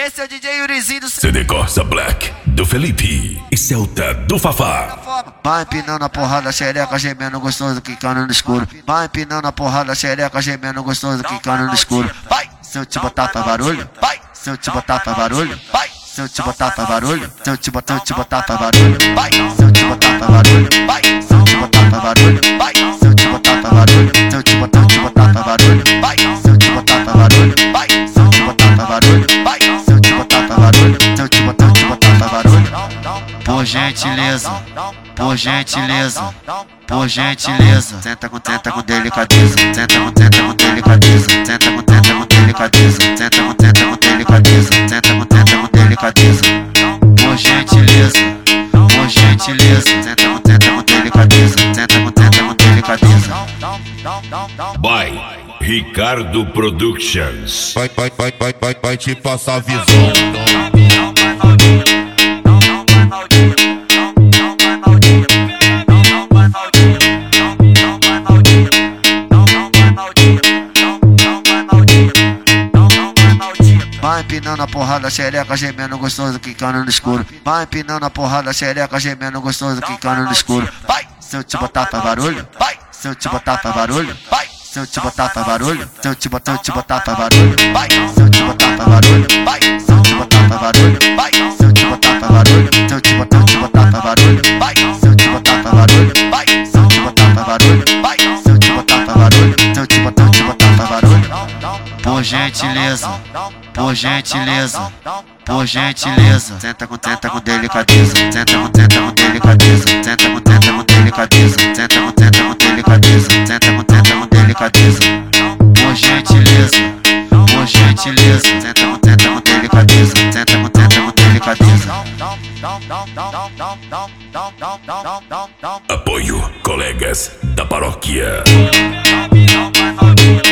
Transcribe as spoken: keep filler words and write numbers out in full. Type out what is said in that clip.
Esse é o D J Yurizinho do C D Corsa Black, do Felipe e Celta do Fafá. Vai empinando a porrada, xereca, gemendo gostoso, quicando no escuro. Vai empinando a porrada, xereca, gemendo gostoso, quicando no escuro. Vai, se eu te botar pra barulho, vai, se eu te botar pra barulho, vai, se eu te botar pra barulho, se eu te botar, eu te botar pra barulho, vai, se eu te botar pra barulho, vai, se eu te botar pra barulho, vai, se eu te botar pra barulho, se eu te botar, eu te botar pra barulho, vai, se eu te botar pra barulho, vai, se eu te botar pra barulho, vai, se eu te botar pra barulho, se eu te botar, eu te botar pra barulho. Por gentileza, por gentileza, por gentileza, senta com tenta com delicadeza, senta com tenta com delicadeza, senta com tenta com delicadeza, senta com tenta com delicadeza, senta com tenta com delicadeza. Por gentileza, por gentileza, senta com tenta com delicadeza, senta com tenta com delicadeza. By Ricardo Productions. Vai, vai, vai, vai, vai, vai te passar a visão. Vai empinando a porrada, xereca, gemendo gostoso, quicando no escuro. Vai empinando a porrada, xereca, gemendo gostoso, quicando no escuro. Vai, se eu te botar pra barulho, vai, se eu te botar pra barulho, vai, se eu te botar pra barulho, se eu te botar, eu te botar pra barulho, vai, se eu te botar pra barulho, vai, se eu te botar pra barulho, vai, se eu te botar pra barulho, se eu te botar, eu te botar pra barulho, vai, se eu te botar pra barulho, vai, se eu te botar pra barulho, vai, se eu te botar pra barulho, se eu te botar, eu te botar pra barulho. Por gentileza, por gentileza, por gentileza, senta com tenta com delicadeza, senta com tenta com delicadeza, senta com tenta com delicadeza, senta com tenta com delicadeza, senta com tenta com delicadeza. Por gentileza, por gentileza, senta com tenta com delicadeza, senta com tenta com delicadeza. Apoio colegas da paróquia.